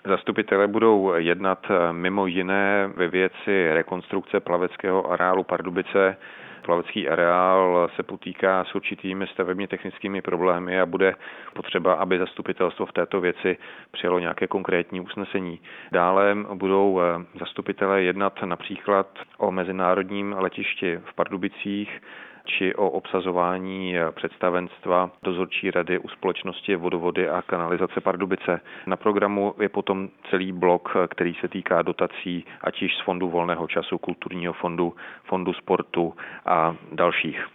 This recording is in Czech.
Zastupitelé budou jednat mimo jiné ve věci rekonstrukce plaveckého areálu Pardubice. Plavecký areál se potýká s určitými stavebně technickými problémy a bude potřeba, aby zastupitelstvo v této věci přijalo nějaké konkrétní usnesení. Dále budou zastupitelé jednat například o mezinárodním letišti v Pardubicích či o obsazování představenstva dozorčí rady u společnosti Vodovody a kanalizace Pardubice. Na programu je potom celý blok, který se týká dotací, ať již z Fondu volného času, Kulturního fondu, Fondu sportu a dalších.